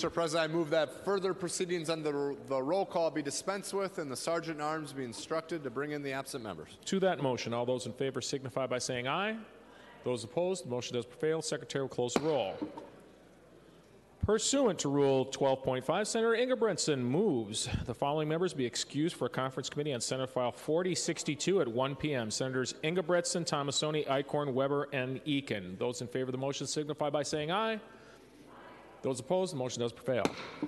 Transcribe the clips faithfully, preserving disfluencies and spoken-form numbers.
Mister President, I move that further proceedings under the roll call be dispensed with and the Sergeant at Arms be instructed to bring in the absent members. To that motion, all those in favor signify by saying aye. Those opposed, the motion does prevail. Secretary will close the roll. Pursuant to Rule twelve point five, Senator Ingebretson moves the following members be excused for a conference committee on Senate File forty sixty-two at one p m Senators Ingebretson, Tomassoni, Eichhorn, Weber, and Eakin. Those in favor of the motion signify by saying aye. Those opposed, the motion does prevail.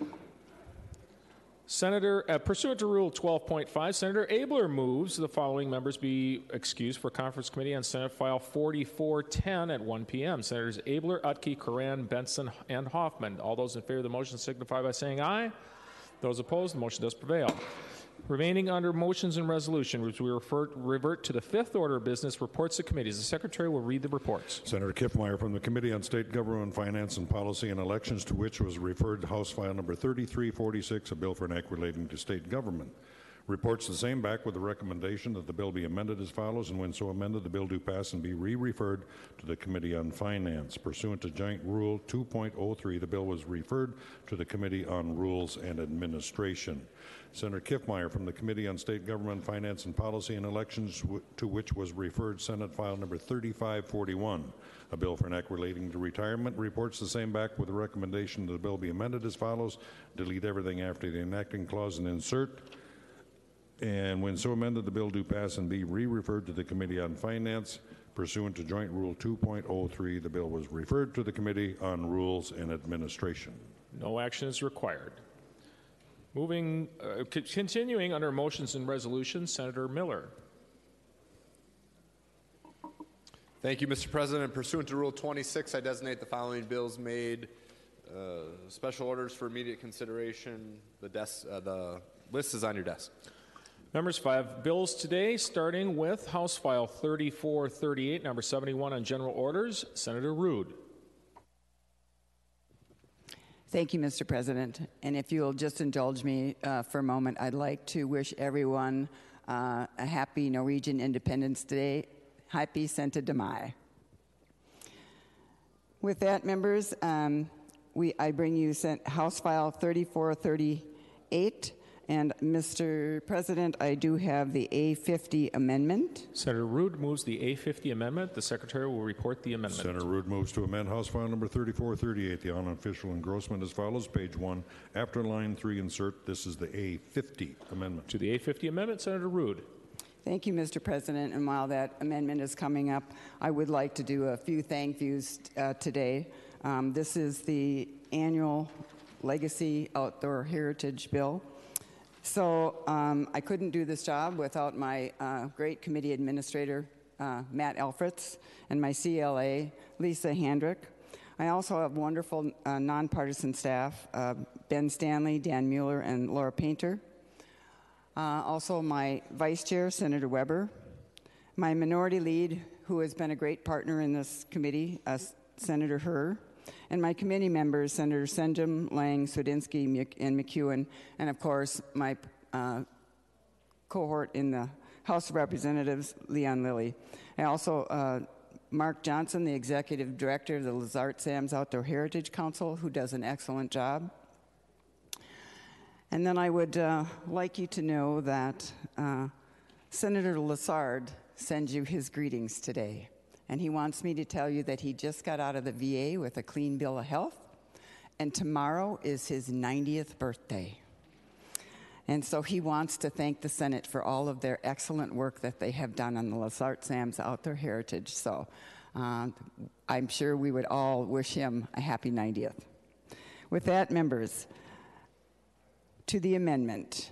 Senator, uh, pursuant to Rule twelve point five, Senator Abler moves the following members be excused for conference committee on Senate File forty-four ten at one p m Senators Abler, Utke, Coran, Benson, and Hoffman. All those in favor of the motion signify by saying aye. Those opposed, the motion does prevail. Remaining under motions and resolution, which we refer, revert to the fifth order of business, reports to committees. The Secretary will read the reports. Senator Kiffmeyer from the Committee on State Government, Finance and Policy and Elections, to which was referred House File number thirty-three forty-six, a bill for an act relating to state government. Reports the same back with the recommendation that the bill be amended as follows, and when so amended, the bill do pass and be re-referred to the Committee on Finance. Pursuant to Joint Rule two point oh three, the bill was referred to the Committee on Rules and Administration. Senator Kiffmeyer from the Committee on State Government, Finance and Policy and Elections, to which was referred Senate File number thirty-five forty-one, a bill for an act relating to retirement. Reports the same back with the recommendation that the bill be amended as follows: delete everything after the enacting clause and insert. And when so amended, the bill do pass and be re-referred to the Committee on Finance. Pursuant to Joint Rule two point oh three, the bill was referred to the Committee on Rules and Administration. No action is required. Moving, uh, continuing under motions and resolutions, Senator Miller. Thank you, Mister President. Pursuant to Rule twenty-six, I designate the following bills made uh, special orders for immediate consideration. The, desk, uh, the list is on your desk. Members, five bills today, starting with House File thirty-four thirty-eight, number seventy-one on general orders. Senator Rood. Thank you, Mister President. And if you'll just indulge me uh, for a moment, I'd like to wish everyone uh, a happy Norwegian Independence Day. Happy Senta de Mai. With that, members, um, we, I bring you House File thirty-four thirty-eight. And, Mister President, I do have the A fifty amendment. Senator Rood moves the A fifty amendment. The Secretary will report the amendment. Senator Rood moves to amend House File number thirty-four thirty-eight. The unofficial engrossment as follows. Page one, after line three, insert. This is the A fifty amendment. To the A fifty amendment, Senator Rood. Thank you, Mister President. And while that amendment is coming up, I would like to do a few thank yous uh, today. Um, this is the annual Legacy Outdoor Heritage Bill. So um, I couldn't do this job without my uh, great committee administrator, uh, Matt Elfritz, and my C L A, Lisa Handrick. I also have wonderful uh, nonpartisan staff, uh, Ben Stanley, Dan Mueller, and Laura Painter. Uh, also my vice chair, Senator Weber. My minority lead, who has been a great partner in this committee, uh, Senator Herr. And my committee members, Senator Senjum, Lang, Swedinsky, and McEwen, and of course, my uh, cohort in the House of Representatives, Leon Lilly. I also, uh, Mark Johnson, the Executive Director of the Lizard Sam's Outdoor Heritage Council, who does an excellent job. And then I would uh, like you to know that uh, Senator Lessard sends you his greetings today. And he wants me to tell you that he just got out of the V A with a clean bill of health, and tomorrow is his ninetieth birthday. And so he wants to thank the Senate for all of their excellent work that they have done on the Lizard Sam's Outdoor Heritage. So uh, I'm sure we would all wish him a happy ninetieth. With that, members, to the amendment.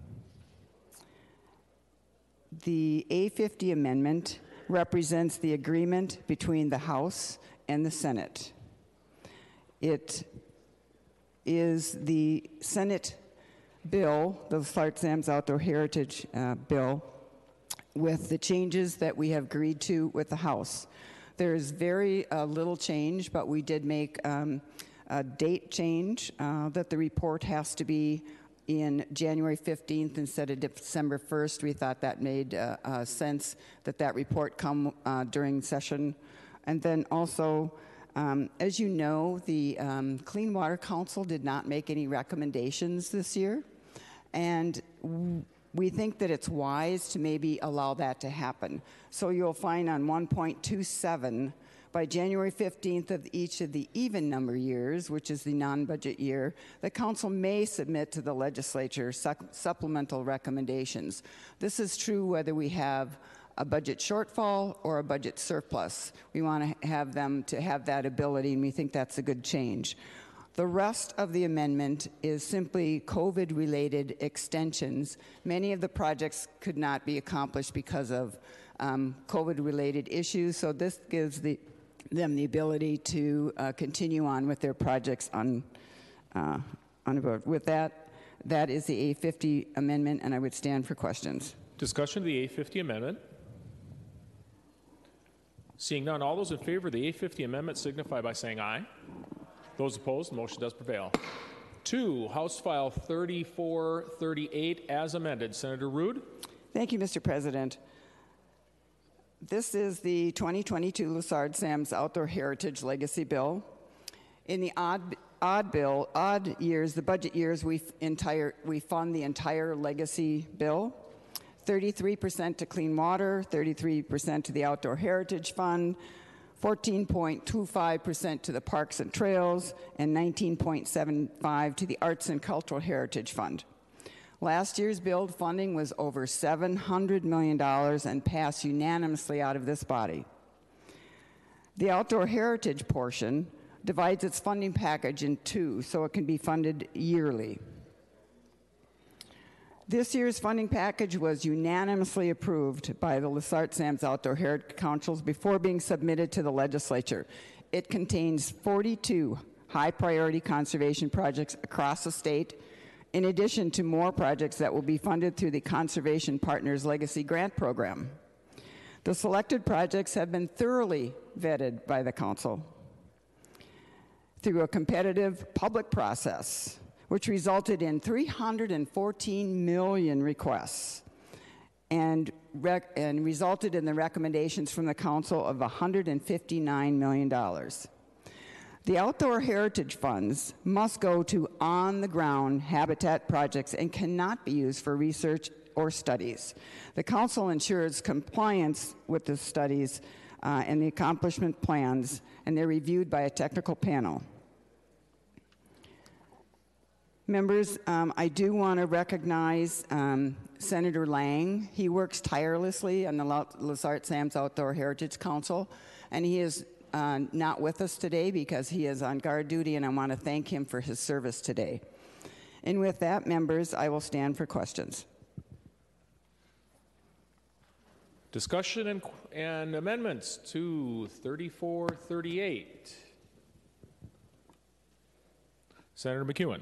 The A fifty amendment represents the agreement between the House and the Senate. It is the Senate bill, the Lizard Sam's Outdoor Heritage uh, bill, with the changes that we have agreed to with the House. There is very uh, little change, but we did make um, a date change uh, that the report has to be in January fifteenth instead of December first. We thought that made uh, uh, sense that that report come uh, during session. And then also Um, as you know, the um, Clean Water Council did not make any recommendations this year, and w- we think that it's wise to maybe allow that to happen. So you'll find on one point two seven, by January fifteenth of each of the even number years, which is the non-budget year, the council may submit to the legislature sup- supplemental recommendations. This is true whether we have a budget shortfall or a budget surplus. We want to have them to have that ability, and we think that's a good change. The rest of the amendment is simply COVID-related extensions. Many of the projects could not be accomplished because of um, COVID-related issues, so this gives the, them the ability to uh, continue on with their projects on, uh, on about. With that, that is the A fifty amendment, and I would stand for questions. Discussion of the A fifty amendment. Seeing none, all those in favor of the A fifty amendment signify by saying aye. Those opposed, the motion does prevail. Two, House File thirty-four thirty-eight as amended. Senator Rude. Thank you, Mister President. This is the twenty twenty-two Lessard-Sams Outdoor Heritage Legacy Bill. In the odd, odd bill, odd years, the budget years, we entire we fund the entire legacy bill. thirty-three percent to clean water, thirty-three percent to the Outdoor Heritage Fund, fourteen point two five percent to the Parks and Trails, and nineteen point seven five to the Arts and Cultural Heritage Fund. Last year's bill funding was over seven hundred million dollars and passed unanimously out of this body. The Outdoor Heritage portion divides its funding package in two, so it can be funded yearly. This year's funding package was unanimously approved by the Lessard-Sams Outdoor Heritage Councils before being submitted to the legislature. It contains forty-two high-priority conservation projects across the state, in addition to more projects that will be funded through the Conservation Partners Legacy Grant Program. The selected projects have been thoroughly vetted by the council through a competitive public process, which resulted in three hundred fourteen million requests and, rec- and resulted in the recommendations from the council of one hundred fifty-nine million dollars. The outdoor heritage funds must go to on-the-ground habitat projects and cannot be used for research or studies. The council ensures compliance with the studies uh, and the accomplishment plans, and they're reviewed by a technical panel. Members, um, I do want to recognize um, Senator Lang. He works tirelessly on the Lessard-Sams Outdoor Heritage Council, and he is uh, not with us today because he is on guard duty, and I want to thank him for his service today. And with that, members, I will stand for questions. Discussion and, and amendments to thirty-four thirty-eight. Senator McEwen.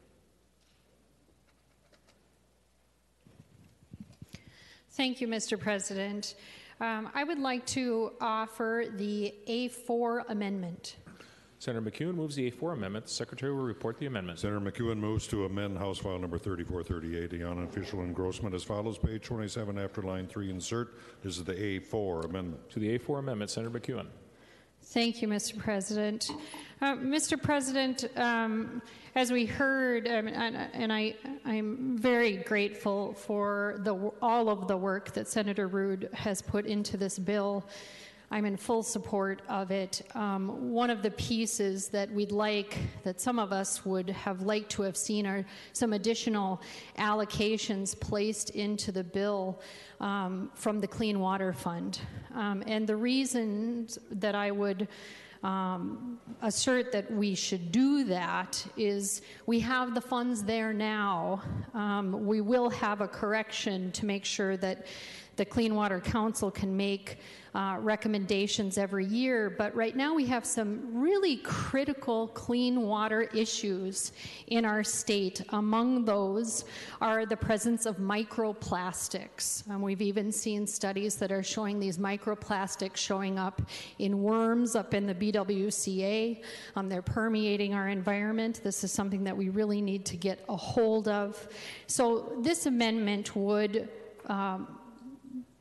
Thank you, Mister President. Um, I would like to offer the A four amendment. Senator McEwen moves the A four amendment. The Secretary will report the amendment. Senator McEwen moves to amend House File number thirty-four thirty-eight, the unofficial engrossment as follows. Page twenty-seven, after line three, insert. This is the A four amendment. To the A four amendment, Senator McEwen. Thank you, Mister President. Uh, Mister President, um, as we heard, um, and, and I, I'm very grateful for the, all of the work that Senator Rude has put into this bill. I'm in full support of it. Um, one of the pieces that we'd like, that some of us would have liked to have seen, are some additional allocations placed into the bill um, from the Clean Water Fund. Um, and the reasons that I would um, assert that we should do that is we have the funds there now. Um, we will have a correction to make sure that the Clean Water Council can make uh, recommendations every year, but right now we have some really critical clean water issues in our state. Among those are the presence of microplastics. Um, we've even seen studies that are showing these microplastics showing up in worms up in the B W C A. Um, they're permeating our environment. This is something that we really need to get a hold of. So this amendment would um,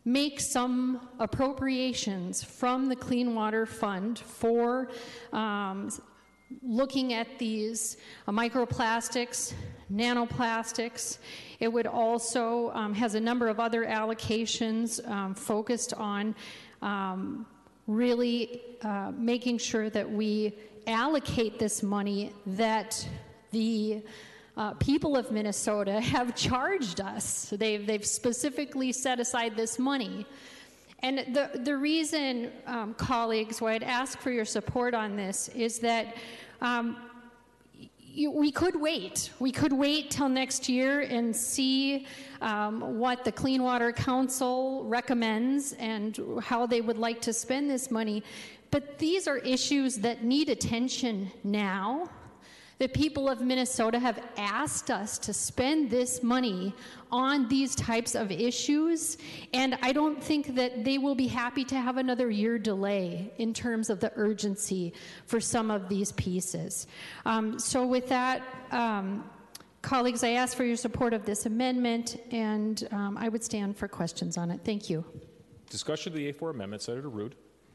make some appropriations from the Clean Water Fund for um, looking at these uh, microplastics, nanoplastics. It would also um, has a number of other allocations um, focused on um, really uh, making sure that we allocate this money that the uh, people of Minnesota have charged us. They've, they've specifically set aside this money. And the, the reason, um, colleagues, why I'd ask for your support on this is that um, you, we could wait. We could wait till next year and see um, what the Clean Water Council recommends and how they would like to spend this money. But these are issues that need attention now. The people of Minnesota have asked us to spend this money on these types of issues, and I don't think that they will be happy to have another year delay in terms of the urgency for some of these pieces. Um, so with that, um, colleagues, I ask for your support of this amendment, and um, I would stand for questions on it. Thank you. Discussion of the A four amendment. Senator Rood.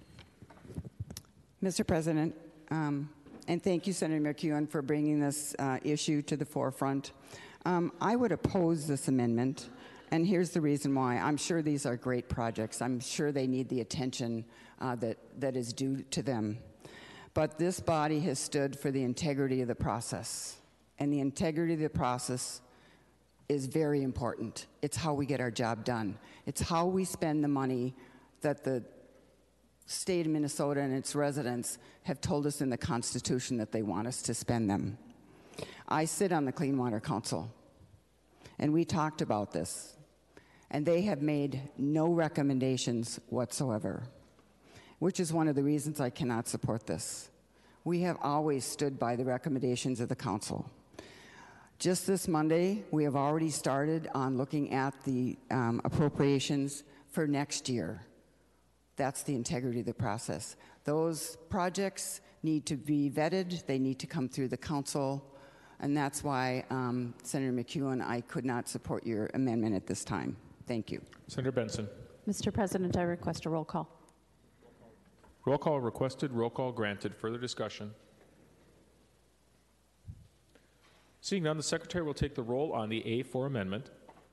Mister President, um, and thank you, Senator McEwen, for bringing this uh, issue to the forefront. Um, I would oppose this amendment, and here's the reason why. I'm sure these are great projects. I'm sure they need the attention uh, that, that is due to them. But this body has stood for the integrity of the process, and the integrity of the process is very important. It's how we get our job done. It's how we spend the money that the state of Minnesota and its residents have told us in the Constitution that they want us to spend them. I sit on the Clean Water Council, and we talked about this, and they have made no recommendations whatsoever, which is one of the reasons I cannot support this. We have always stood by the recommendations of the council. Just this Monday, we have already started on looking at the um, appropriations for next year. That's the integrity of the process. Those projects need to be vetted. They need to come through the council. And that's why, um, Senator McEwen, I could not support your amendment at this time. Thank you. Senator Benson. Mister President, I request a roll call. Roll call requested. Roll call granted. Further discussion. Seeing none, the Secretary will take the roll on the A four amendment.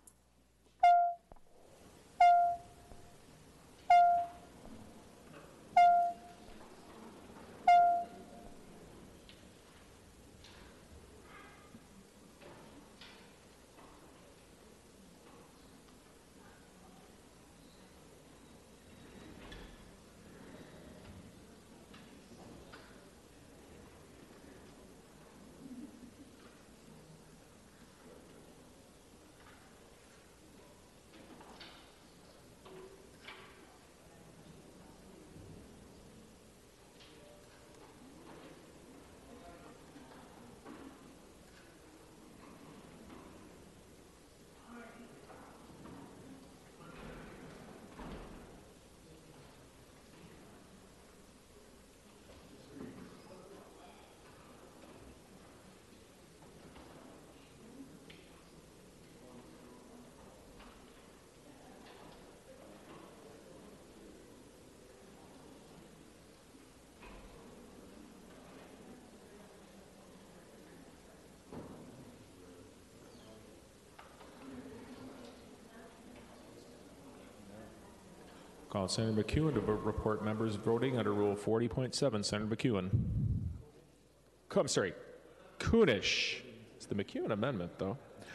Call Senator McEwen to report members voting under Rule forty point seven. Senator McEwen. I'm sorry, Kunish. It's the McEwen amendment, though.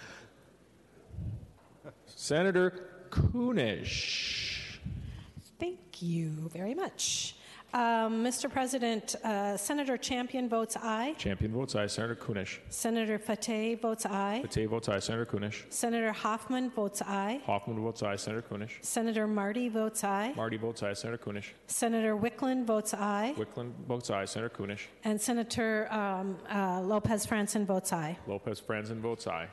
Senator Kunish. Thank you very much. Um, Mister President, uh, Senator Champion votes aye. Champion votes aye. Senator Kunish. Senator Fateh votes aye. Fateh votes aye. Senator Kunish. Senator Hoffman votes aye. Hoffman votes aye. Senator Kunish. Senator Marty votes aye. Marty votes aye. Senator Kunish. Senator Wickland votes aye. Wickland votes aye. Senator Kunish. And Senator um, uh, Lopez Franson votes aye. Lopez Franson votes aye.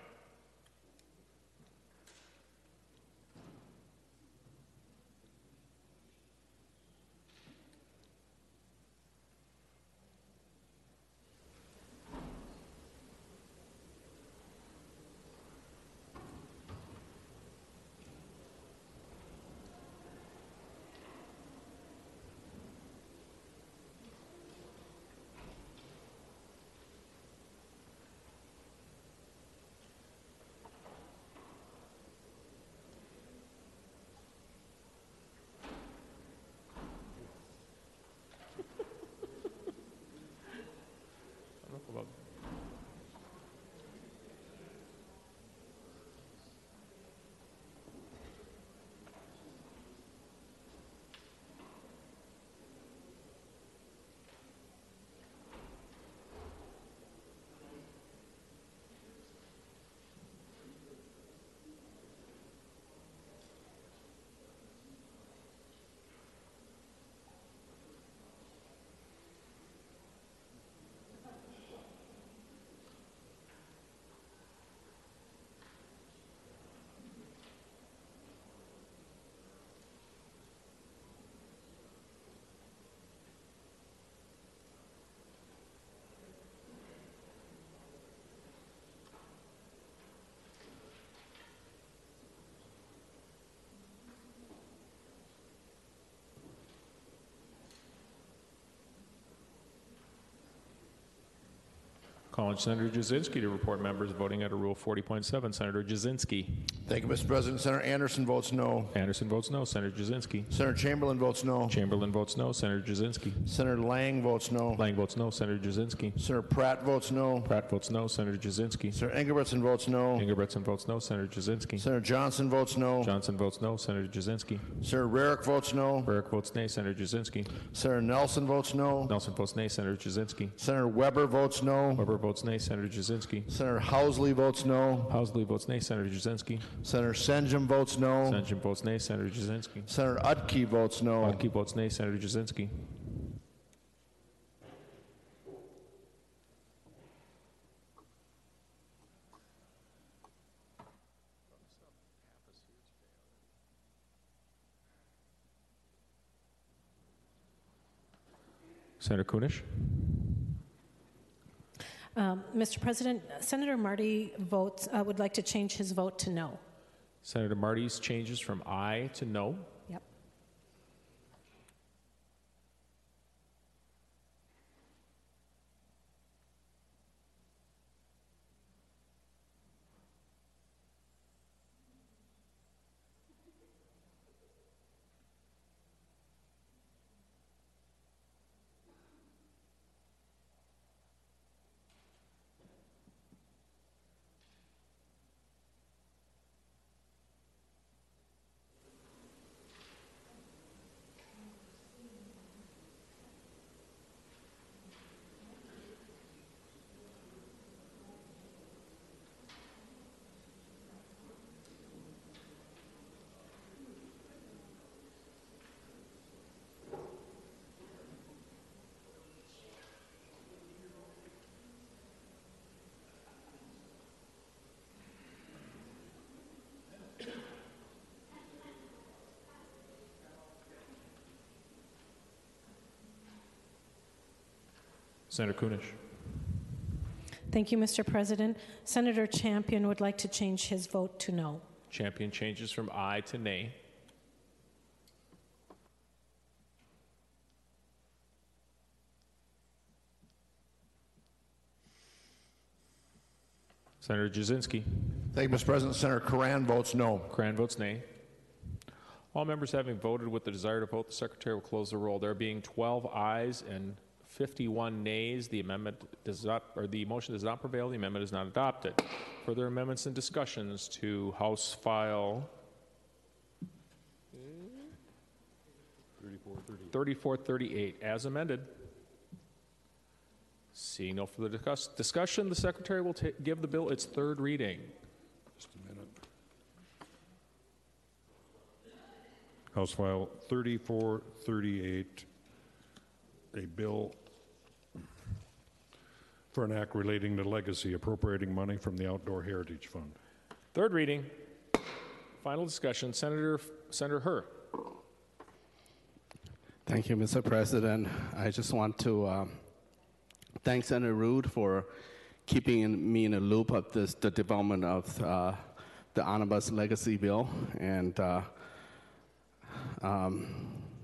Calling Senator Jasinski to report members voting under Rule forty point seven. Senator Jasinski. Thank you, Mister President. Senator Anderson votes no. Anderson votes no. Senator Jasinski. Senator Chamberlain votes no. Chamberlain votes no. Senator Jasinski. Senator Lang votes no. Lang votes no. Senator Jasinski. Senator Pratt votes no. Pratt votes no. Senator Jasinski. Senator Engelbretson votes no. Ingebrigtsen votes no. Senator Jasinski. Senator Johnson votes no. Johnson votes no. Senator Jasinski. Senator Rarick votes no. Burke votes nay. Senator Jasinski. Senator Nelson votes no. Nelson votes nay. Senator Jasinski. Senator Weber votes no. Weber votes nay. Senator Jasinski. Senator Housley votes no. Housley votes nay. Senator Jasinski. Senator Senjum votes no. Senjum votes nay. Senator Jasinski. Senator Utke votes no. Budke votes nay. Senator Jasinski. Senator Kunish. Um, Mister President, Senator Marty votes, uh, would like to change his vote to no. Senator Marty's changes from aye to no. Yep. Senator Kunish. Thank you, Mister President. Senator Champion would like to change his vote to no. Champion changes from aye to nay. Senator Jasinski. Thank you, Mister President. Senator Curran votes no. Cran votes nay. All members having voted with the desire to vote, the Secretary will close the roll. There being twelve ayes and fifty-one nays, the amendment does not, or the motion does not prevail. The amendment is not adopted. Further amendments and discussions to House File thirty-four thirty-eight as amended. Seeing no further discuss, discussion, the Secretary will ta- give the bill its third reading. Just a minute. House File thirty-four thirty-eight, a bill for an act relating to legacy, appropriating money from the Outdoor Heritage Fund. Third reading. Final discussion. Senator Senator Herr. Thank you, Mister President. I just want to um, thank Senator Ruud for keeping in, me in the loop of this, the development of uh, the Omnibus Legacy Bill. And uh, um,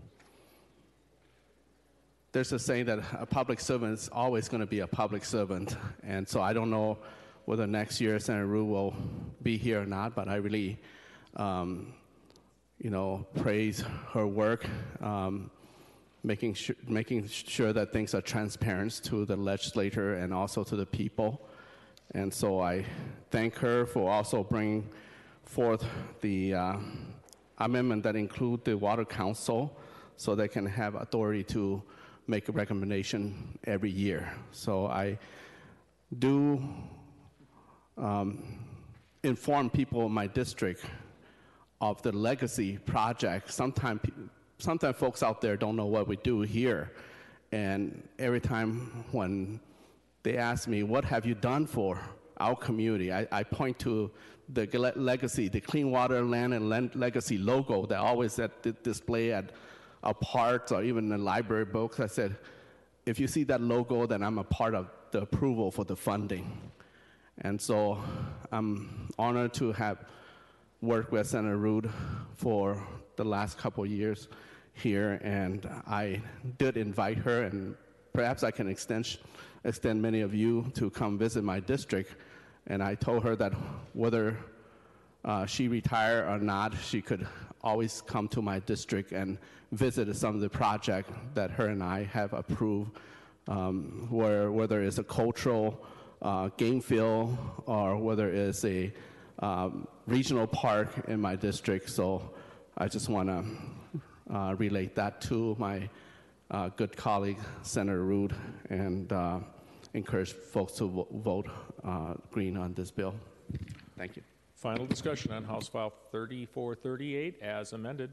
there's a saying that a public servant is always going to be a public servant. And so I don't know whether next year Senator Ruud will be here or not, but I really, um, you know, praise her work. Um, making sure, making sure that things are transparent to the legislator and also to the people. And so I thank her for also bringing forth the uh, amendment that include the Water Council so they can have authority to make a recommendation every year. So I do um, inform people in my district of the legacy project. Sometimes Sometimes folks out there don't know what we do here. And every time when they ask me, what have you done for our community? I, I point to the legacy, the Clean Water, Land, and Land Legacy logo that always at the display at our parks or even in library books. I said, if you see that logo, then I'm a part of the approval for the funding. And so I'm honored to have worked with Senator Ruud for the last couple of years here, and I did invite her, and perhaps I can extend extend many of you to come visit my district. And I told her that whether uh, she retired or not, she could always come to my district and visit some of the projects that her and I have approved, um, where whether it's a cultural uh, game field or whether it's a um, regional park in my district. So I just want to uh, relate that to my uh, good colleague, Senator Ruud, and uh, encourage folks to vo- vote uh, green on this bill. Thank you. Final discussion on House File thirty-four thirty-eight as amended.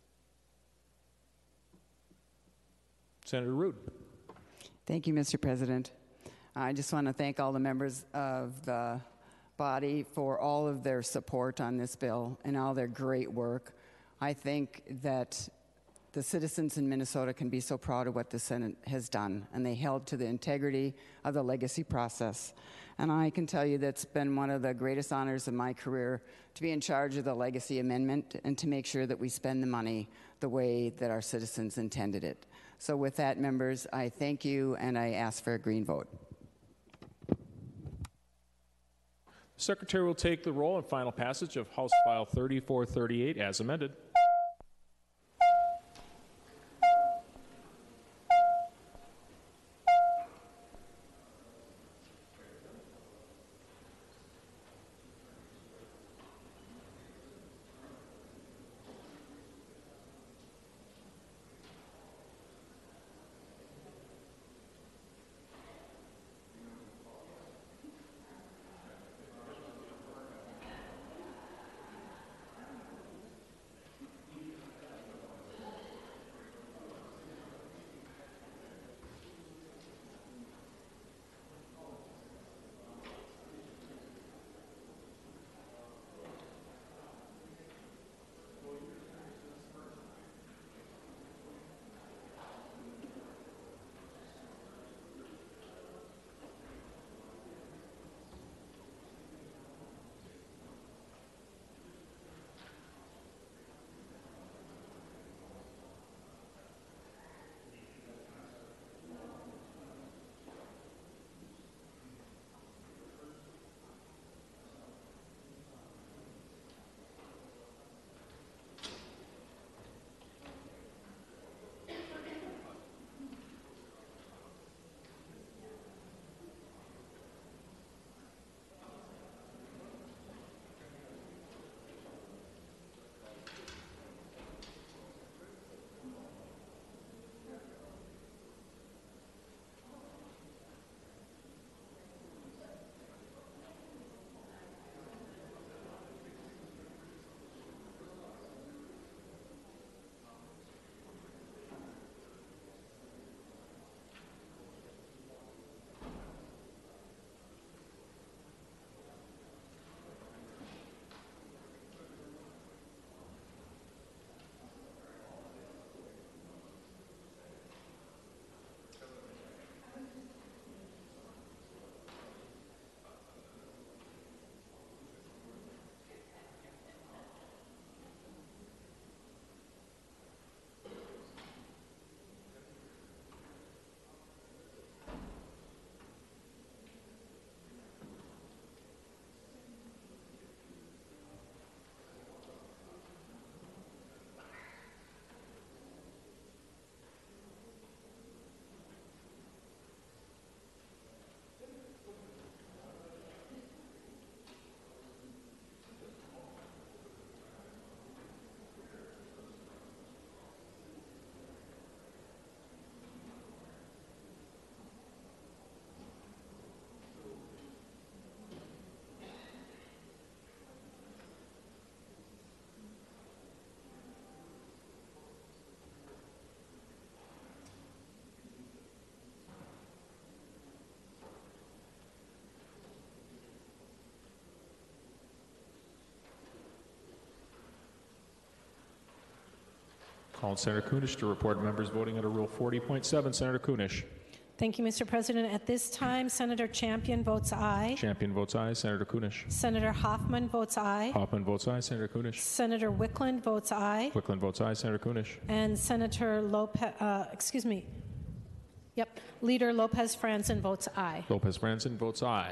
Senator Ruud. Thank you, Mister President. I just want to thank all the members of the body for all of their support on this bill and all their great work. I think that the citizens in Minnesota can be so proud of what the Senate has done, and they held to the integrity of the legacy process. And I can tell you that's been one of the greatest honors of my career, to be in charge of the legacy amendment and to make sure that we spend the money the way that our citizens intended it. So with that, members, I thank you, and I ask for a green vote. Secretary will take the roll and final passage of House File thirty-four thirty-eight as amended. Call Senator Kunish to report members voting under Rule forty point seven. Senator Kunish. Thank you, Mister President. At this time, Senator Champion votes aye. Champion votes aye. Senator Kunish. Senator Hoffman votes aye. Hoffman votes aye. Senator Kunish. Senator Wickland votes aye. Wickland votes aye. Senator Kunish. And Senator Lopez, uh, excuse me, Yep. Leader Lopez Franzen votes aye. Lopez Franzen votes aye.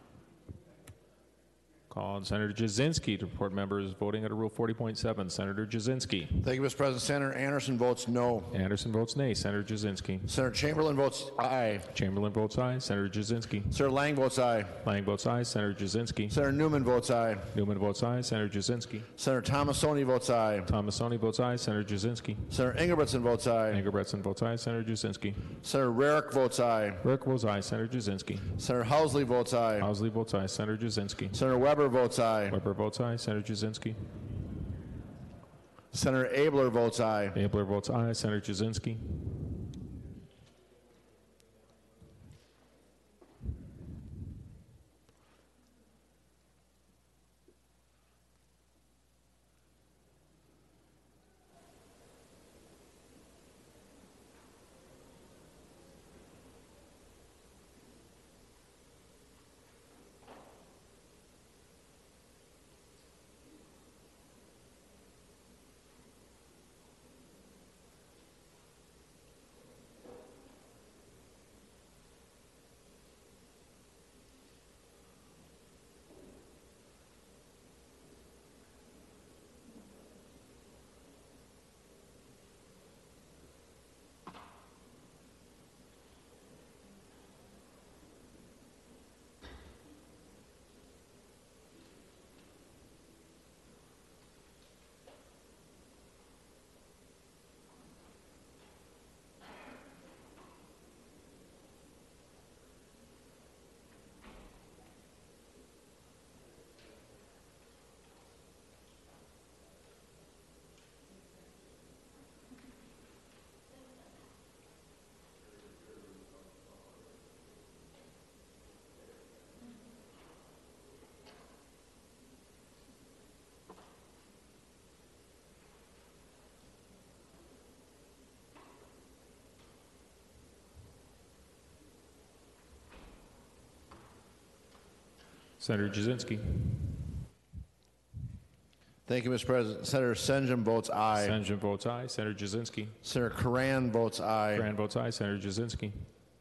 Call on Senator Jasinski to report members voting under Rule forty point seven. Senator Jasinski. Thank you, Mister President. Senator Anderson votes no. Anderson votes nay. Senator Jasinski. Senator Chamberlain votes aye. Chamberlain votes aye. Senator Jasinski. Senator Lang votes aye. Lang votes aye. Senator Jasinski. Senator Newman votes aye. Newman votes aye. Senator Jasinski. Senator Thomasoni votes aye. Thomasoni votes aye. Senator Jasinski. Senator Ingebrigtsen votes aye. Ingebrigtsen votes aye. Senator Jasinski. Senator Rarick votes aye. Burke votes aye. Senator Jasinski. Senator Housley votes aye. Housley votes aye. Senator Jasinski. Senator Weber votes aye. Weber votes aye. Senator Jasinski. Senator Abler votes aye. Abler votes aye. Senator Jasinski. Senator Jasinski. Thank you, Mister President. Senator Senjum votes aye. Senjum votes aye. Senator Jasinski. Senator Karan votes aye. Karan votes aye. Senator Jasinski.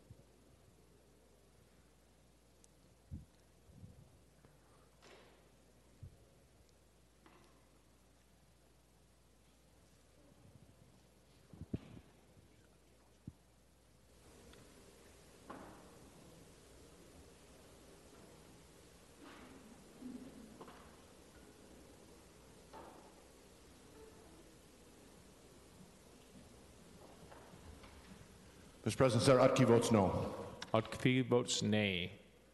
Mister President, Senator Utke votes no. Utke votes nay.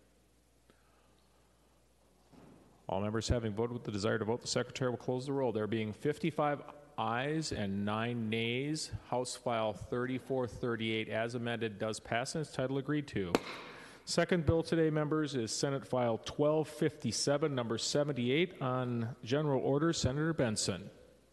All members having voted with the desire to vote, the Secretary will close the roll. There being fifty-five ayes and nine nays, House File thirty-four thirty-eight as amended does pass in its title agreed to. Second bill today, members, is Senate File twelve fifty-seven, number seventy-eight, on general order. Senator Benson.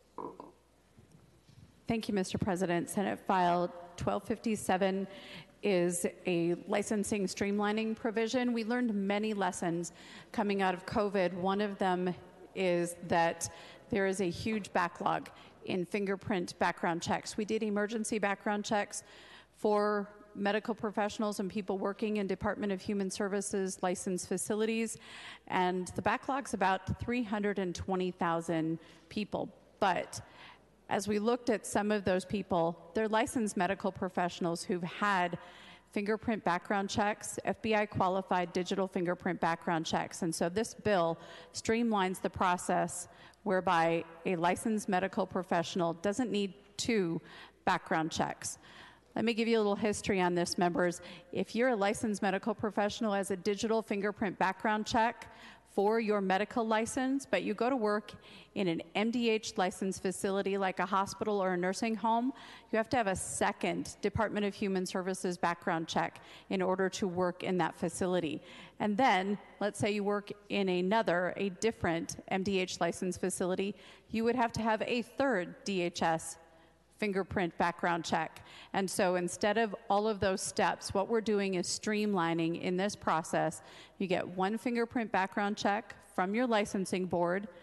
Thank you, Mister President. Senate File twelve fifty-seven is a licensing streamlining provision. We learned many lessons coming out of COVID. One of them is that there is a huge backlog in fingerprint background checks. We did emergency background checks for medical professionals and people working in Department of Human Services licensed facilities, and the backlog's about three hundred twenty thousand people. But as we looked at some of those people, they're licensed medical professionals who've had fingerprint background checks, F B I qualified digital fingerprint background checks. And so this bill streamlines the process whereby a licensed medical professional doesn't need two background checks. Let me give you a little history on this, members. If you're a licensed medical professional as a digital fingerprint background check for your medical license, but you go to work in an M D H licensed facility like a hospital or a nursing home, you have to have a second Department of Human Services background check in order to work in that facility. And then, let's say you work in another, a different M D H licensed facility, you would have to have a third D H S fingerprint background check. And so instead of all of those steps, what we're doing is streamlining in this process. You get one fingerprint background check from your licensing board.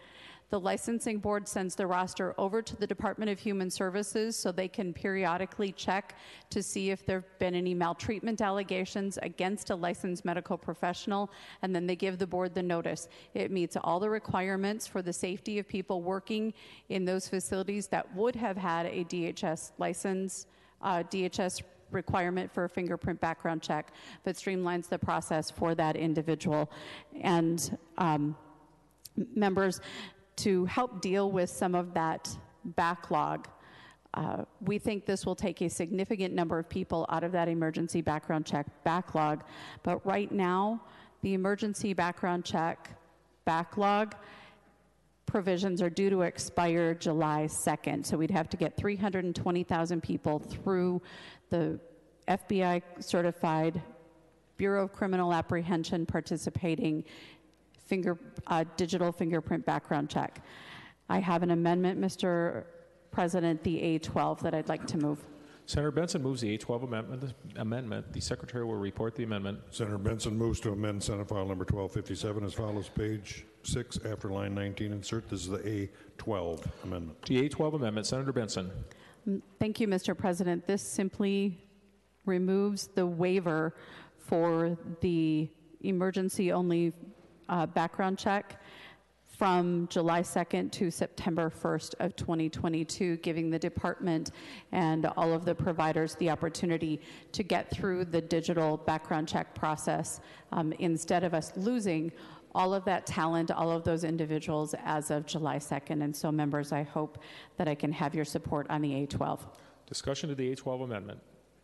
The licensing board sends the roster over to the Department of Human Services so they can periodically check to see if there have been any maltreatment allegations against a licensed medical professional, and then they give the board the notice. It meets all the requirements for the safety of people working in those facilities that would have had a D H S license, uh, D H S requirement for a fingerprint background check, but streamlines the process for that individual. And um, members, to help deal with some of that backlog, uh, we think this will take a significant number of people out of that emergency background check backlog. But right now, the emergency background check backlog provisions are due to expire July second. So we'd have to get three hundred twenty thousand people through the F B I certified Bureau of Criminal Apprehension participating finger, uh, digital fingerprint background check. I have an amendment, Mister President, the A twelve, that I'd like to move. Senator Benson moves the A twelve amendment. amendment. The Secretary will report the amendment. Senator Benson moves to amend Senate File Number twelve fifty-seven as follows. Page six, after line nineteen, insert. This is the A twelve amendment. The A twelve amendment. Senator Benson. Thank you, Mister President. This simply removes the waiver for the emergency-only uh, background check from July second to September first of twenty twenty-two, giving the department and all of the providers the opportunity to get through the digital background check process um, instead of us losing all of that talent, all of those individuals as of July second. And so, members, I hope that I can have your support on the A twelve. Discussion to the A twelve amendment.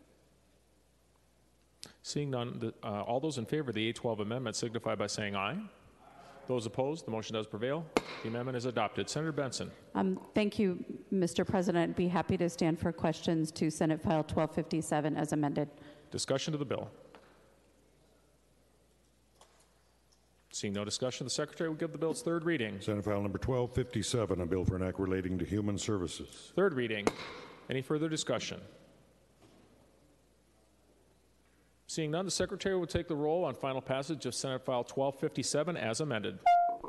Seeing none, the, uh, all those in favor of the A twelve amendment signify by saying aye. Those opposed, the motion does prevail. The amendment is adopted. Senator Benson. Um, thank you, Mister President. I'd be happy to stand for questions to Senate File twelve fifty-seven as amended. Discussion to the bill. Seeing no discussion, the Secretary will give the bill its third reading. Senate File Number twelve fifty-seven, a bill for an act relating to human services. Third reading. Any further discussion? Seeing none, the Secretary will take the roll on final passage of Senate File twelve fifty-seven as amended.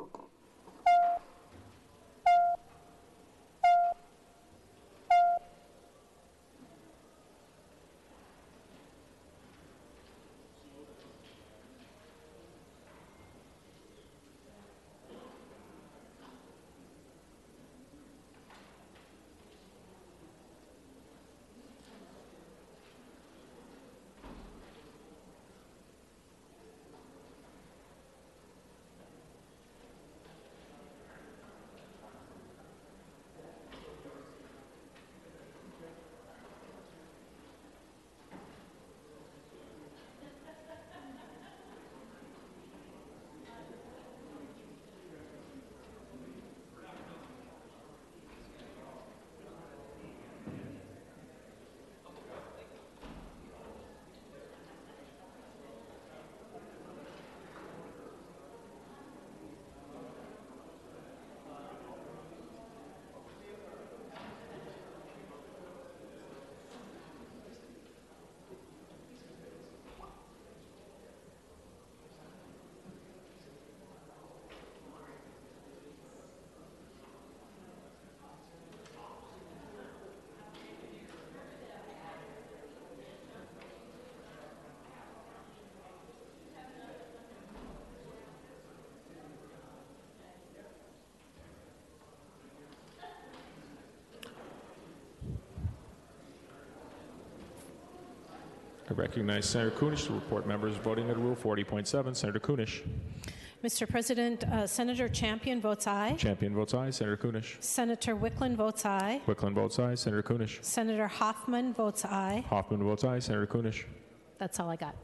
I recognize Senator Kunish to report members voting under Rule forty point seven. Senator Kunish. Mister President, uh, Senator Champion votes aye. Champion votes aye. Senator Kunish. Senator Wickland votes aye. Wickland votes aye. Senator Kunish. Senator Hoffman votes aye. Hoffman votes aye. Senator Kunish. That's all I got.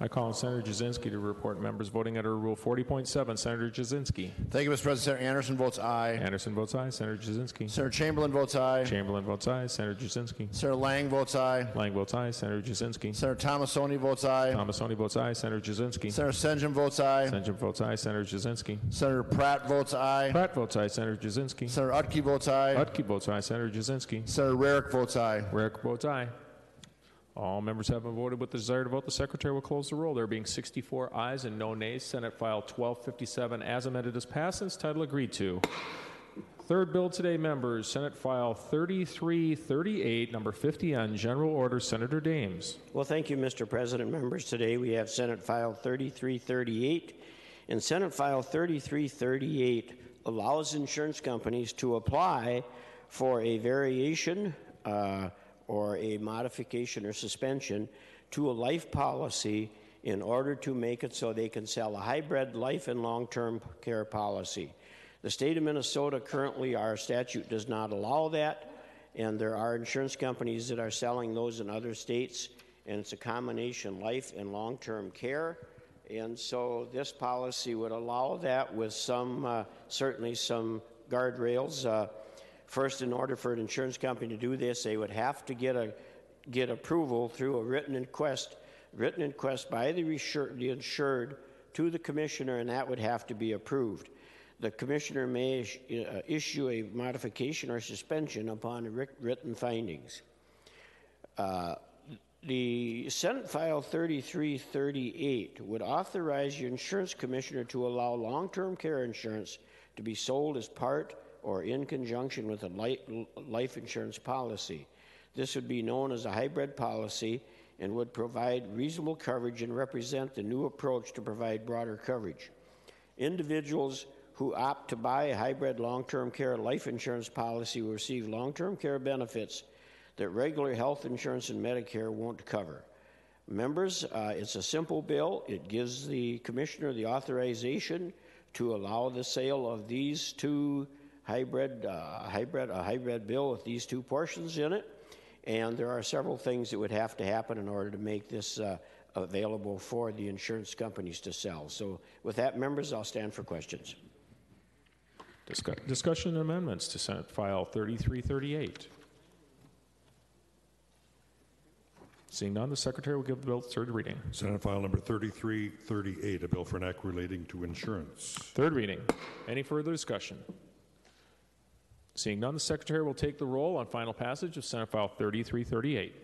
I call on Senator Jasinski to report members voting under Rule forty point seven. Senator Jasinski. Thank you, Mister President. Senator Anderson votes aye. Anderson votes aye. Senator Jasinski. Senator Chamberlain votes aye. Chamberlain votes aye. Senator Jasinski. Senator Lang votes aye. Lang votes aye. Senator Jasinski. Senator Tomasoni votes aye. Tomasoni votes aye. Senator Jasinski. Senator Senjum votes aye. Senjum votes aye. Senator Jasinski. Senator Pratt votes aye. Pratt votes aye. Senator Jasinski. Senator Utke votes aye. Utke votes aye. Senator Jasinski. Senator Rarick votes aye. Rarick votes aye. All members have been voted with the desire to vote. The Secretary will close the roll. There being sixty-four ayes and no nays, Senate File twelve fifty-seven as amended is passed and its title agreed to. Third bill today, members, Senate File thirty-three thirty-eight, number fifty on General Order, Senator Dames. Well, thank you, Mister President. Members, today we have Senate File thirty-three thirty-eight. And Senate File thirty-three thirty-eight allows insurance companies to apply for a variation uh, or a modification or suspension to a life policy in order to make it so they can sell a hybrid life and long-term care policy. The state of Minnesota currently, our statute does not allow that, and there are insurance companies that are selling those in other states, and it's a combination life and long-term care. And so this policy would allow that with some, uh, certainly some guardrails. Uh, First, in order for an insurance company to do this, they would have to get a get approval through a written inquest, written inquest by the, resur- the insured to the commissioner, and that would have to be approved. The commissioner may is, uh, issue a modification or suspension upon writ- written findings. Uh, the Senate File thirty-three thirty-eight would authorize your insurance commissioner to allow long-term care insurance to be sold as part or in conjunction with a life insurance policy. This would be known as a hybrid policy and would provide reasonable coverage and represent the new approach to provide broader coverage. Individuals who opt to buy a hybrid long-term care life insurance policy will receive long-term care benefits that regular health insurance and Medicare won't cover. Members, uh, it's a simple bill. It gives the commissioner the authorization to allow the sale of these two hybrid, uh, hybrid, a hybrid bill with these two portions in it, and there are several things that would have to happen in order to make this uh, available for the insurance companies to sell. So with that, members, I'll stand for questions. Discuss- discussion and amendments to Senate File thirty-three thirty-eight. Seeing none, the Secretary will give the bill its third reading. Senate File number thirty-three thirty-eight, a bill for an act relating to insurance. Third reading. Any further discussion? Seeing none, the Secretary will take the roll on final passage of Senate File thirty-three thirty-eight.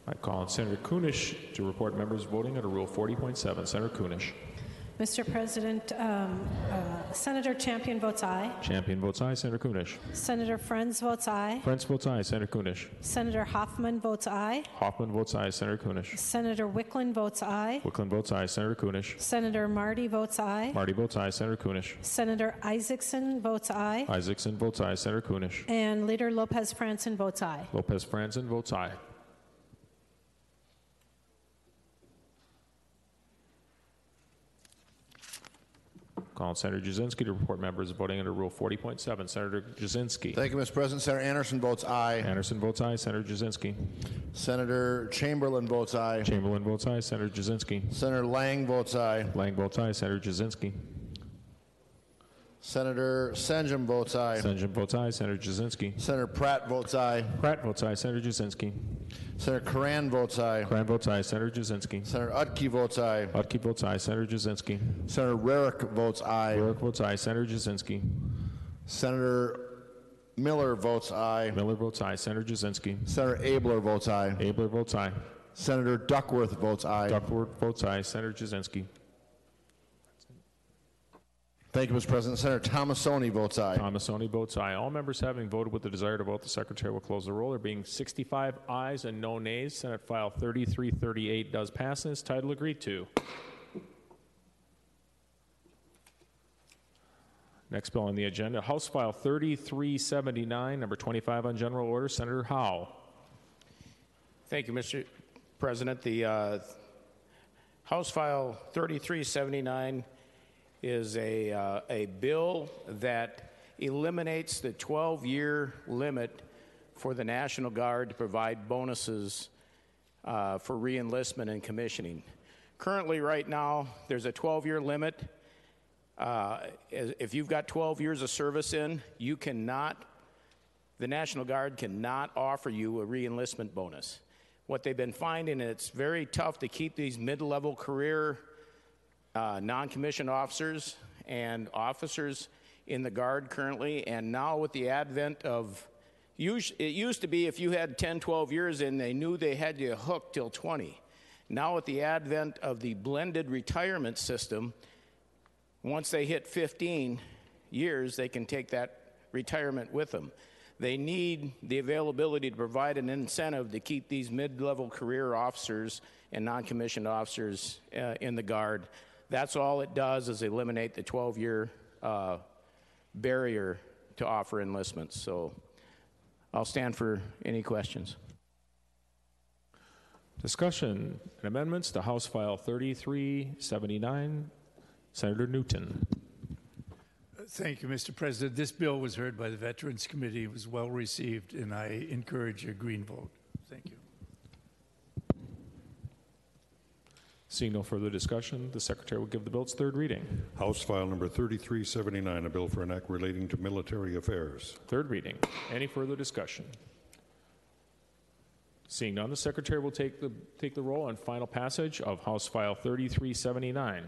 I call on Senator Kunish to report members voting under Rule forty point seven. Senator Kunish. Mister President, um, uh, Senator Champion votes aye. Champion votes aye. Senator Kunish. Senator Friends votes aye. Friends votes aye. Senator Kunish. Senator Hoffman votes aye. Hoffman votes aye. Senator Kunish. Senator Wicklund votes aye. Wicklund votes aye. Senator Kunish. Senator Marty votes aye. Marty votes aye. Senator Kunish. Senator Isaacson votes aye. Isaacson votes aye. Senator Kunish. And Leader Lopez Franson votes aye. Lopez Franson votes aye. Call on Senator Jasinski to report members voting under Rule forty point seven. Senator Jasinski. Thank you, Mister President. Senator Anderson votes aye. Anderson votes aye. Senator Jasinski. Senator Chamberlain votes aye. Chamberlain votes aye. Senator Jasinski. Senator Lang votes aye. Lang votes aye. Senator Jasinski. Senator Senjum votes aye. Senjum votes aye. Senator Jasinski. Senator Pratt votes aye. Pratt votes aye. Senator Jasinski. Senator Karan votes aye. Karan votes aye. Senator Jasinski. Senator Utke votes aye. Utke votes aye. Senator Jasinski. Senator Rarick votes aye. Rarick votes aye. Senator Jasinski. Senator Miller votes aye. Miller votes aye. Senator Jasinski. Senator Abler votes aye. Abler votes aye. Senator Duckworth votes aye. Duckworth votes aye. Senator Jasinski. Thank you, Mister President. Senator Thomasoni votes aye. Thomasoni votes aye. All members having voted with the desire to vote, the Secretary will close the roll. There being sixty-five ayes and no nays, Senate File thirty-three thirty-eight does pass and is title agreed to. Next bill on the agenda, House File thirty-three seventy-nine, number twenty-five on general order, Senator Howe. Thank you, Mister President. The uh, House File thirty-three seventy-nine is a, uh, a bill that eliminates the twelve-year limit for the National Guard to provide bonuses uh, for reenlistment and commissioning. Currently, right now, there's a twelve-year limit. Uh, if you've got twelve years of service in, you cannot, the National Guard cannot offer you a reenlistment bonus. What they've been finding, it's very tough to keep these mid-level career Uh, non-commissioned officers and officers in the Guard currently, and now with the advent of, it used to be if you had ten, twelve years in, they knew they had you hooked till twenty. Now with the advent of the blended retirement system, once they hit fifteen years, they can take that retirement with them. They need the availability to provide an incentive to keep these mid-level career officers and non-commissioned officers uh, in the Guard. That's all it does, is eliminate the twelve-year uh, barrier to offer enlistments. So I'll stand for any questions. Discussion and amendments to House File thirty-three seventy-nine. Senator Newton. Thank you, Mister President. This bill was heard by the Veterans Committee. It was well received, and I encourage your green vote. Thank you. Seeing no further discussion, the Secretary will give the bill its third reading. House File Number thirty-three seventy-nine, a bill for an act relating to military affairs. Third reading. Any further discussion? Seeing none, the Secretary will take the, take the roll on final passage of House File thirty-three seventy-nine.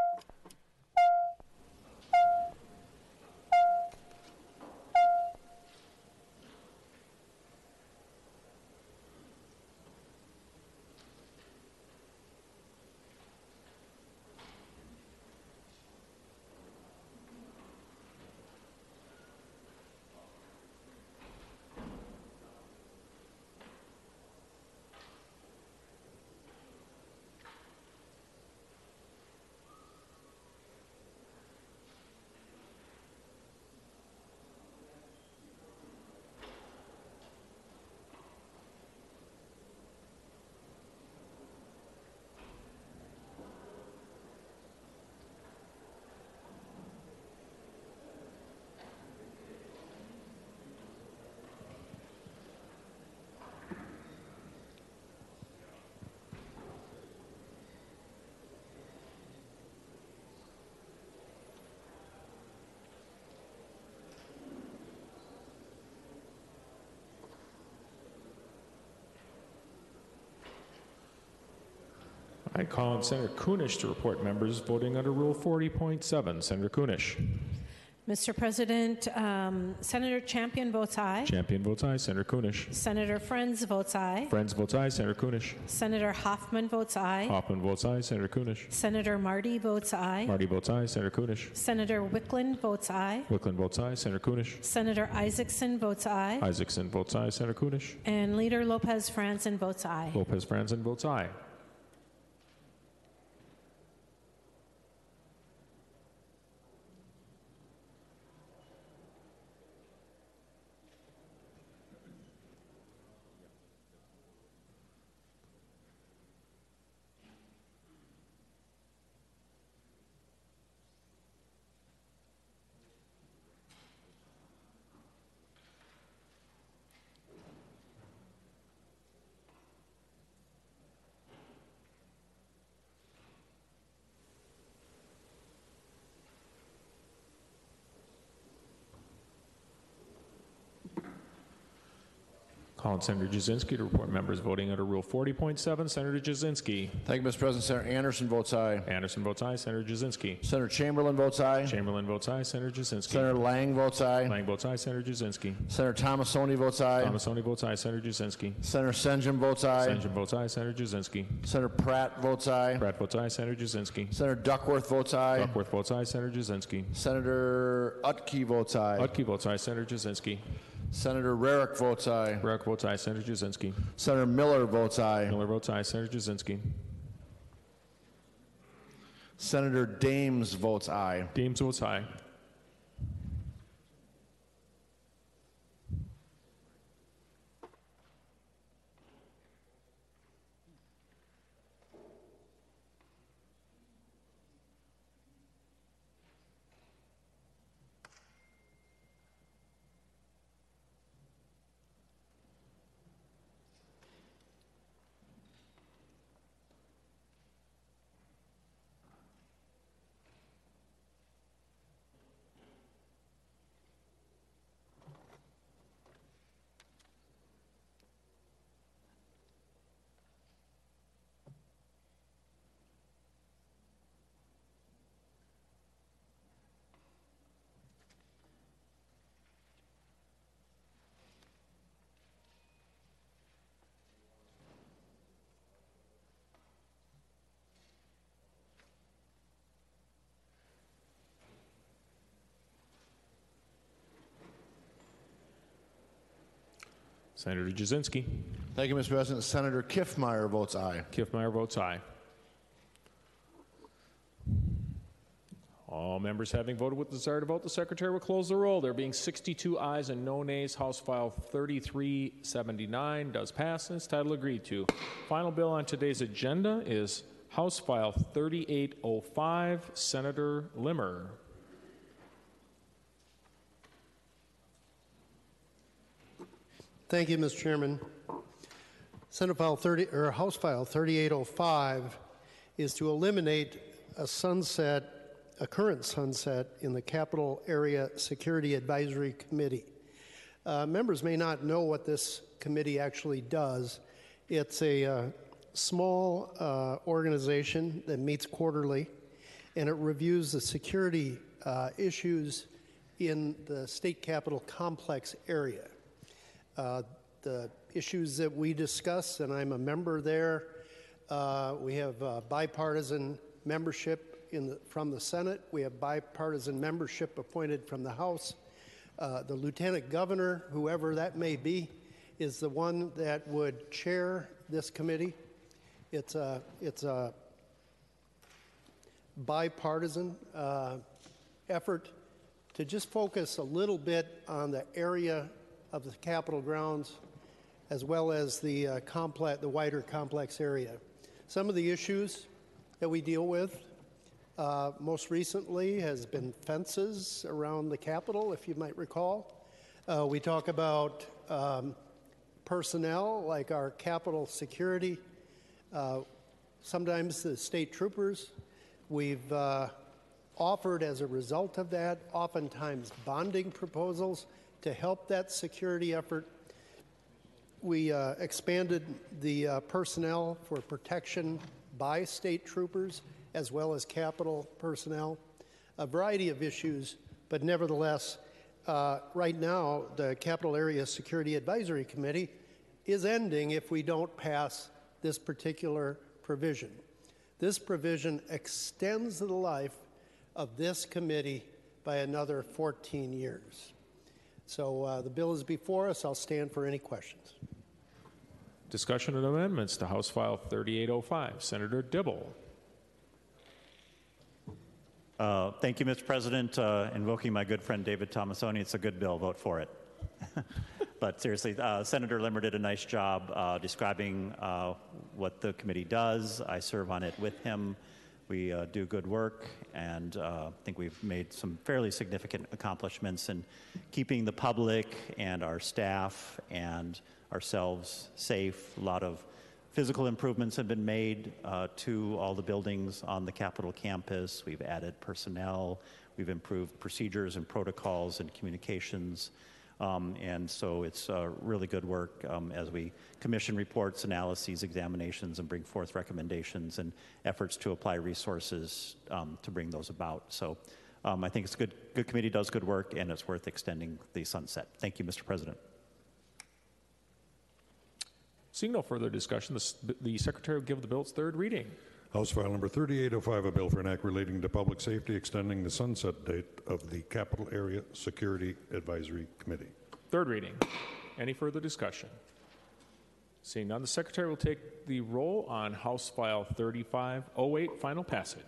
I call on Senator Kunish to report members voting under Rule forty point seven. Senator Kunish. Mister President, um, Senator Champion votes aye. Champion votes aye. Senator Kunish. Senator Friends votes aye. Friends votes aye. Senator Kunish. Senator Hoffman votes aye. Hoffman votes aye. Senator Kunish. Senator Marty votes aye. Marty votes aye. Senator Kunish. Senator Wickland votes aye. Wickland votes aye. Senator Kunish. Senator Isaacson votes aye. Isaacson votes aye. Senator Kunish. And Leader Lopez Franzen votes aye. Lopez Franzen votes aye. Call on Senator Jasinski to report members voting under Rule forty point seven. Senator Jasinski. Thank you, Mister President. Senator Anderson votes aye. Anderson votes aye. Senator Jasinski. Senator Chamberlain votes aye. Chamberlain votes aye. Senator Jasinski. Senator Lang votes aye. Lang votes aye. Senator Jasinski. Senator Tomasoni votes aye. Tomasoni votes aye. Senator Jasinski. Senator Senjum votes aye. Senjum votes aye. Senator Jasinski. Senator Pratt votes aye. Pratt votes aye. Senator Jasinski. Senator Duckworth votes aye. Duckworth votes aye. Senator Jasinski. Senator Utke votes aye. Utke votes aye. Senator Jasinski. Senator Rarick votes aye. Rarick votes aye. Senator Jasinski. Senator Miller votes aye. Miller votes aye. Senator Jasinski. Senator Dames votes aye. Dames votes aye. Senator Jasinski. Thank you, Mister President. Senator Kiffmeyer votes aye. Kiffmeyer votes aye. All members having voted with the desire to vote, the Secretary will close the roll. There being sixty-two ayes and no nays, House File thirty-three seventy-nine does pass and its title agreed to. Final bill on today's agenda is House File thirty-eight oh five, Senator Limmer. Thank you, Mister Chairman. Senate File thirty or House File thirty-eight oh five is to eliminate a sunset, a current sunset in the Capital Area Security Advisory Committee. Uh, members may not know what this committee actually does. It's a uh, small uh, organization that meets quarterly, and it reviews the security uh, issues in the state capitol complex area. Uh, the issues that we discuss, and I'm a member there, uh, we have uh, bipartisan membership in the, from the Senate. We have bipartisan membership appointed from the House. Uh, the Lieutenant Governor, whoever that may be, is the one that would chair this committee. It's a, it's a bipartisan uh, effort to just focus a little bit on the area of the Capitol grounds, as well as the uh, complex, the wider complex area. Some of the issues that we deal with, uh, most recently, has been fences around the Capitol, if you might recall. Uh, we talk about um, personnel, like our Capitol security, uh, sometimes the state troopers. We've uh, offered, as a result of that, oftentimes bonding proposals to help that security effort. We uh, expanded the uh, personnel for protection by state troopers as well as Capitol personnel. A variety of issues But nevertheless, uh, right now, the Capital Area Security Advisory Committee is ending if we don't pass this particular provision. This provision extends the life of this committee by another fourteen years. So uh, the bill is before us. I'll stand for any questions. Discussion and amendments to House File thirty-eight oh five. Senator Dibble. Uh, thank you, Mister President. Uh, invoking my good friend David Tomasoni, it's a good bill. Vote for it. But seriously, uh, Senator Limmer did a nice job uh, describing uh, what the committee does. I serve on it with him. We uh, do good work, and uh, I think we've made some fairly significant accomplishments in keeping the public and our staff and ourselves safe. A lot of physical improvements have been made uh, to all the buildings on the Capitol campus. We've added personnel. We've improved procedures and protocols and communications. Um, and so it's uh, really good work um, as we commission reports, analyses, examinations, and bring forth recommendations and efforts to apply resources um, to bring those about. So um, I think it's a good, good committee, does good work, and it's worth extending the sunset. Thank you, Mister President. Seeing no further discussion, the, the Secretary will give the bill its third reading. House File Number thirty-eight oh five, a bill for an act relating to public safety, extending the sunset date of the Capital Area Security Advisory Committee. Third reading. Any further discussion? Seeing none, the Secretary will take the roll on House File thirty-five oh eight, final passage.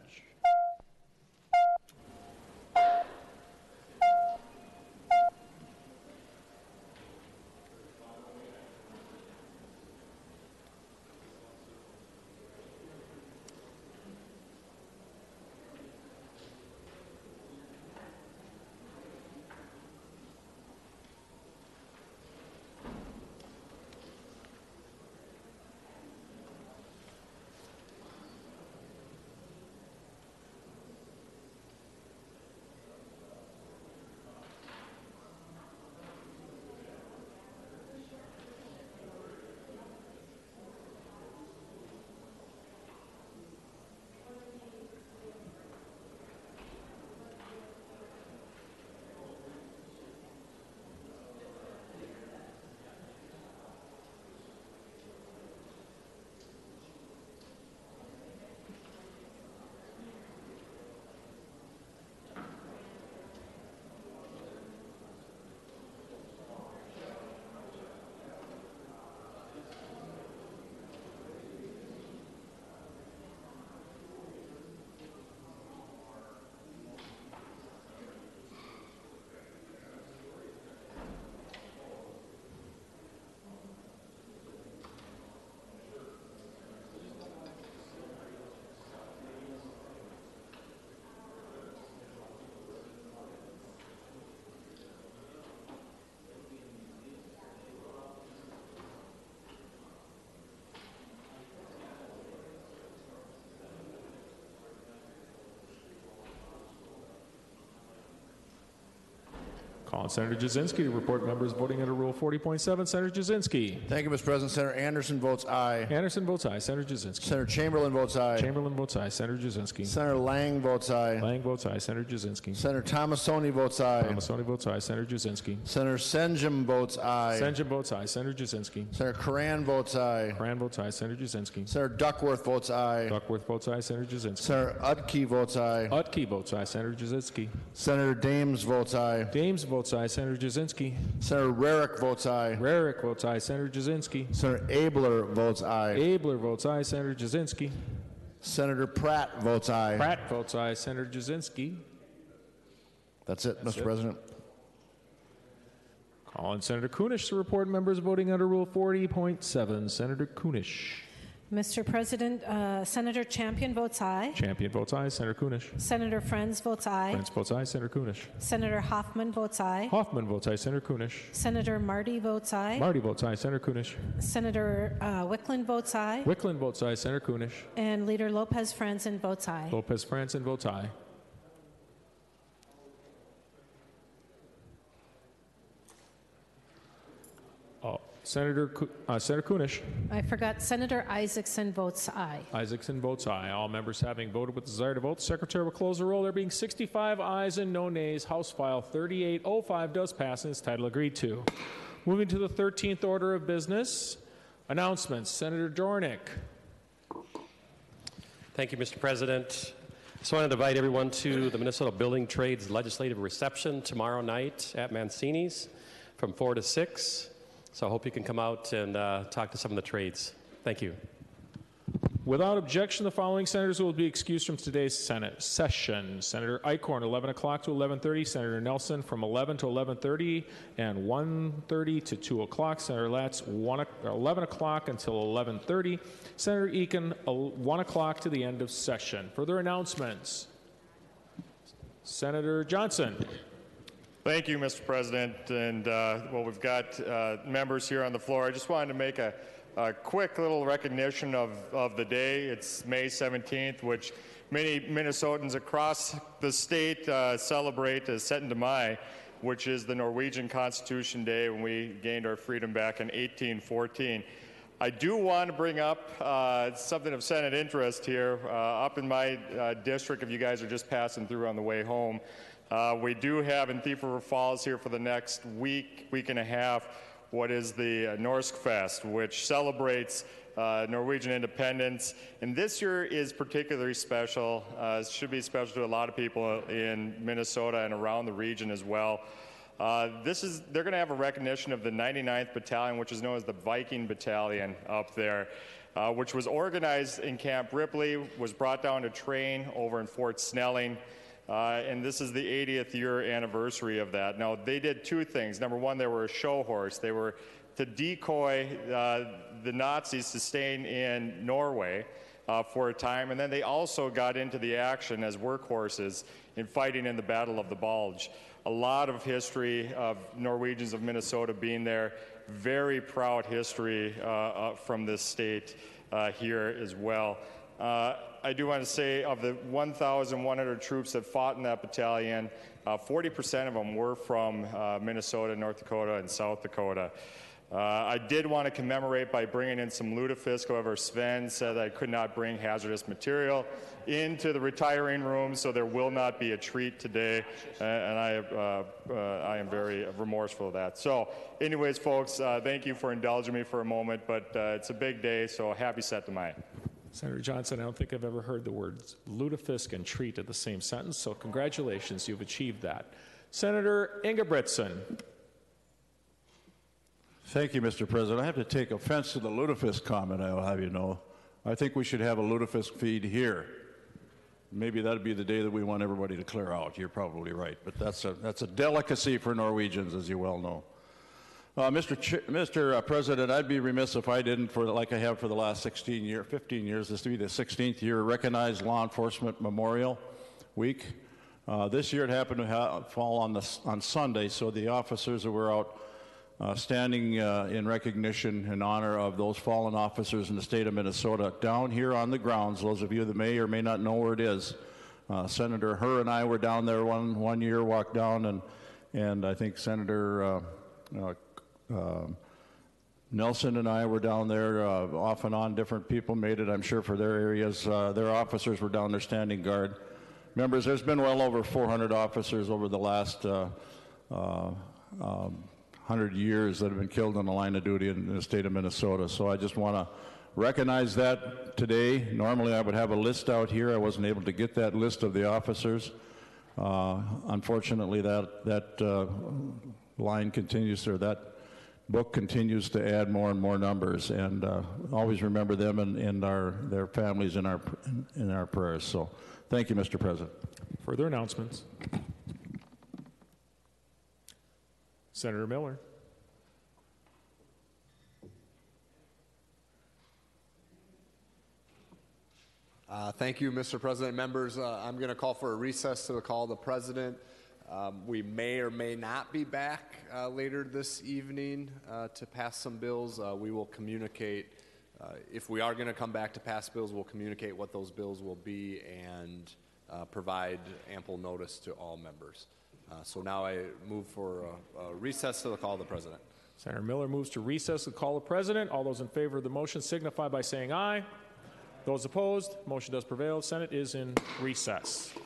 Call on Senator Jasinski to report members voting under Rule forty point seven. Senator Jasinski. Thank you, Mister President. Senator Anderson votes aye. Anderson votes aye. Senator Jasinski. Senator Chamberlain votes aye. Chamberlain votes aye. Senator Jasinski. Senator Lang votes aye. Lang votes aye. Senator Jasinski. Senator Tomasoni votes aye. Tomasoni votes aye. Senator Jasinski. Senator Senjum votes aye. Senjum votes aye. Senator Jasinski. Senator Karan votes aye. Karan votes aye. Senator Jasinski. Senator Duckworth votes aye. Duckworth votes aye. Senator Jasinski. Senator Utke votes aye. Utke votes aye. Senator Jasinski. Senator Dames votes aye. Dames votes aye. Senator Jasinski. Senator Rarick votes aye. Rarick votes aye. Senator Jasinski. Senator Abler votes aye. Abler votes aye. Senator Jasinski. Senator Pratt votes aye. Pratt votes aye. Senator Jasinski. That's it, That's Mister it. President. Call on Senator Kunish to report members voting under Rule forty point seven. Senator Kunish. Mister President, uh, Senator Champion votes aye. Champion votes aye. Senator Kunish. Senator Friends votes aye. Friends votes aye. Senator Kunish. Senator Hoffman votes aye. Hoffman votes aye. Senator Kunish. Senator Marty votes aye. Marty votes aye. Senator Kunish. Senator uh, Wickland votes aye. Wickland votes aye. Senator Kunish. And Leader Lopez Franzen votes aye. Lopez Franzen votes aye. Oh, Senator Ku- uh, Senator Kunish. I forgot Senator Isaacson votes aye. Isaacson votes aye. All members having voted with desire to vote, the Secretary will close the roll. There being sixty-five ayes and no nays, House File thirty-eight oh five does pass and is title agreed to. Moving to the thirteenth order of business, announcements. Senator Dornick. Thank you, Mister President. I just want to invite everyone to the Minnesota Building Trades Legislative Reception tomorrow night at Mancini's from four to six. So I hope you can come out and uh, talk to some of the trades. Thank you. Without objection, the following senators will be excused from today's Senate session. Senator Eichhorn, eleven o'clock to eleven thirty. Senator Nelson from eleven to eleven thirty and one thirty to two o'clock. Senator Latz, one, eleven o'clock until eleven thirty. Senator Eakin, one o'clock to the end of session. Further announcements. Senator Johnson. Thank you, Mister President. And, uh, well, we've got uh, members here on the floor. I just wanted to make a, a quick little recognition of, of the day. It's May seventeenth, which many Minnesotans across the state uh, celebrate as Syttende Mai, which is the Norwegian Constitution Day when we gained our freedom back in eighteen fourteen. I do want to bring up uh, something of Senate interest here. Uh, up in my uh, district, if you guys are just passing through on the way home, Uh, we do have in Thief River Falls here for the next week, week and a half, what is the uh, Norsk Fest, which celebrates uh, Norwegian independence. And this year is particularly special. Uh, it should be special to a lot of people in Minnesota and around the region as well. Uh, this is, they're going to have a recognition of the ninety-ninth Battalion, which is known as the Viking Battalion up there, uh, which was organized in Camp Ripley, was brought down to train over in Fort Snelling. Uh, and this is the eightieth year anniversary of that. Now, they did two things. Number one, they were a show horse. They were to decoy uh, the Nazis to stay in Norway uh, for a time, and then they also got into the action as workhorses in fighting in the Battle of the Bulge. A lot of history of Norwegians of Minnesota being there. Very proud history uh, uh, from this state uh, here as well. Uh, I do want to say of the one thousand one hundred troops that fought in that battalion, uh, forty percent of them were from uh, Minnesota, North Dakota, and South Dakota. Uh, I did want to commemorate by bringing in some lutefisk. However, Sven said I could not bring hazardous material into the retiring room, so there will not be a treat today, uh, and I, uh, uh, I am very remorseful of that. So anyways, folks, uh, thank you for indulging me for a moment, but uh, it's a big day, so happy Syttende Mai. Senator Johnson, I don't think I've ever heard the words lutefisk and treat in the same sentence, so congratulations, you've achieved that. Senator Ingebrigtsen. Thank you, Mister President. I have to take offense to the lutefisk comment, I'll have you know. I think we should have a lutefisk feed here. Maybe that'd be the day that we want everybody to clear out. You're probably right, but that's a, that's a delicacy for Norwegians, as you well know. Uh, Mister Ch Mister Uh, President, I'd be remiss if I didn't, for like I have for the last sixteen year, fifteen years, this to be the sixteenth year, recognize Law Enforcement Memorial Week. Uh, this year it happened to ha fall on, the, on Sunday, so the officers that were out uh, standing uh, in recognition and honor of those fallen officers in the state of Minnesota, down here on the grounds, those of you that may or may not know where it is, uh, Senator Herr and I were down there one, one year, walked down, and, and I think Senator uh, uh, Uh, Nelson and I were down there uh, off and on. Different people made it, I'm sure, for their areas. Uh, their officers were down there standing guard. Members, there's been well over four hundred officers over the last uh, uh, um, one hundred years that have been killed in the line of duty in the state of Minnesota. So I just want to recognize that today. Normally I would have a list out here. I wasn't able to get that list of the officers. Uh, unfortunately, that, that uh, line continues, or that book continues to add more and more numbers, and uh, always remember them and, and our, their families in our, in our prayers. So thank you, Mister President. Further announcements. Senator Miller. Uh, thank you, Mister President. Members, uh, I'm going to call for a recess to the call of the President. Um, we may or may not be back uh, later this evening uh, to pass some bills. Uh, we will communicate, uh, if we are going to come back to pass bills, we'll communicate what those bills will be and uh, provide ample notice to all members. Uh, so now I move for a, a recess to the call of the President. Senator Miller moves to recess to call the president. All those in favor of the motion signify by saying aye. Those opposed, motion does prevail. Senate is in recess.